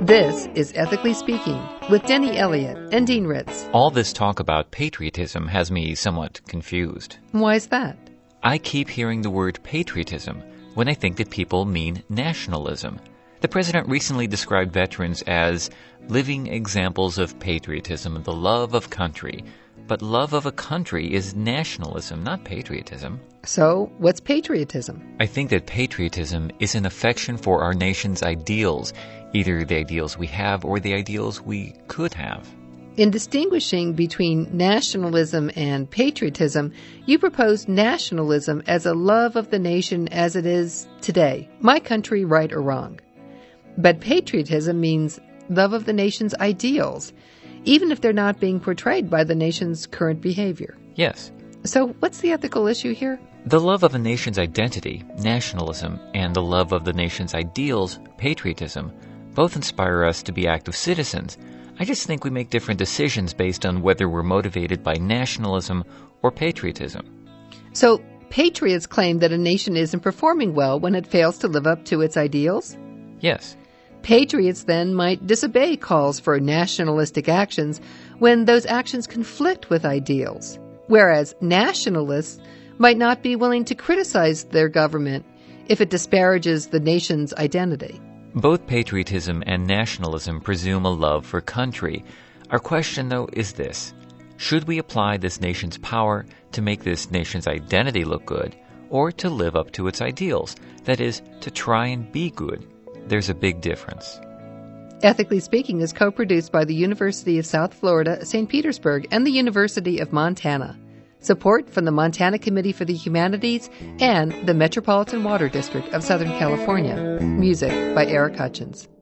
This is Ethically Speaking with Denny Elliott and Dean Ritz. All this talk about patriotism has me somewhat confused. Why is that? I keep hearing the word patriotism when I think that people mean nationalism. The president recently described veterans as living examples of patriotism and the love of country. But love of a country is nationalism, not patriotism. So, what's patriotism? I think that patriotism is an affection for our nation's ideals, either the ideals we have or the ideals we could have. In distinguishing between nationalism and patriotism, you propose nationalism as a love of the nation as it is today, my country, right or wrong. But patriotism means love of the nation's ideals, even if they're not being portrayed by the nation's current behavior. Yes. So what's the ethical issue here? The love of a nation's identity, nationalism, and the love of the nation's ideals, patriotism, both inspire us to be active citizens. I just think we make different decisions based on whether we're motivated by nationalism or patriotism. So patriots claim that a nation isn't performing well when it fails to live up to its ideals? Yes. Patriots then might disobey calls for nationalistic actions when those actions conflict with ideals, whereas nationalists might not be willing to criticize their government if it disparages the nation's identity. Both patriotism and nationalism presume a love for country. Our question, though, is this. Should we apply this nation's power to make this nation's identity look good, or to live up to its ideals? That is, to try and be good. There's a big difference. Ethically Speaking is co-produced by the University of South Florida, St. Petersburg, and the University of Montana. Support from the Montana Committee for the Humanities and the Metropolitan Water District of Southern California. Music by Eric Hutchins.